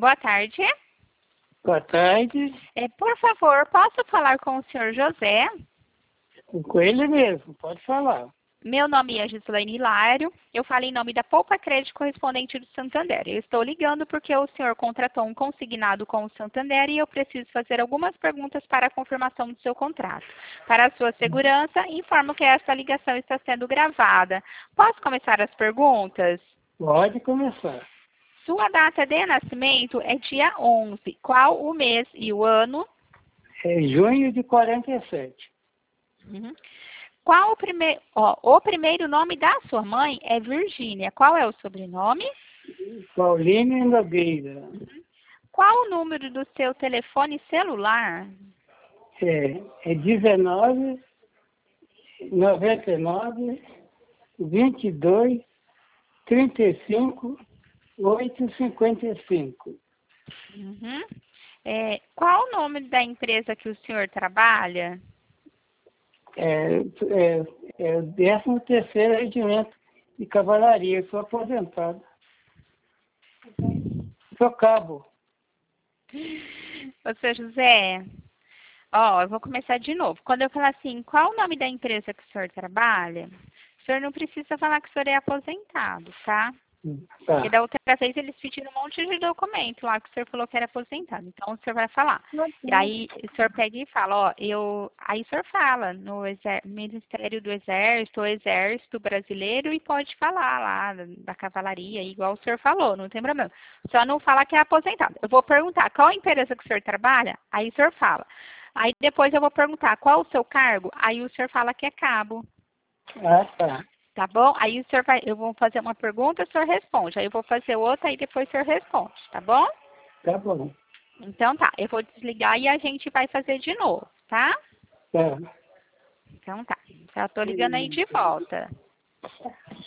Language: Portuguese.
Boa tarde. Boa tarde. Por favor, posso falar com o senhor José? Com ele mesmo, pode falar. Meu nome é Gislaine Hilário. Eu falo em nome da Poupa Crédito Correspondente do Santander. Eu estou ligando porque o senhor contratou um consignado com o Santander e eu preciso fazer algumas perguntas para a confirmação do seu contrato. Para a sua segurança, informo que esta ligação está sendo gravada. Posso começar as perguntas? Pode começar. Sua data de nascimento é dia 11. Qual o mês e o ano? É junho de 47. Uhum. Qual o primeiro nome da sua mãe é Virgínia. Qual é o sobrenome? Pauline Nogueira. Qual o número do seu telefone celular? É 19 99 22 35 855. Uhum. Qual o nome da empresa que o senhor trabalha? É o 13º Regimento de Cavalaria. Eu sou aposentado. Sou cabo. Ô, seu José, eu vou começar de novo. Quando eu falar assim, qual o nome da empresa que o senhor trabalha, o senhor não precisa falar que o senhor é aposentado, tá? Tá. Porque da outra vez eles pediram um monte de documento lá que o senhor falou que era aposentado. Então o senhor vai falar. E aí o senhor pega e fala, aí o senhor fala no Ministério do Exército, o Exército Brasileiro, e pode falar lá da cavalaria, igual o senhor falou, não tem problema. Só não fala que é aposentado. Eu vou perguntar qual a empresa que o senhor trabalha, aí o senhor fala. Aí depois eu vou perguntar qual o seu cargo, aí o senhor fala que é cabo. Ah, tá. Tá bom? Aí o senhor eu vou fazer uma pergunta, o senhor responde. Aí eu vou fazer outra, aí depois o senhor responde, tá bom? Tá bom. Então tá, eu vou desligar e a gente vai fazer de novo, tá? Tá. Então tá. Já tô ligando aí de volta.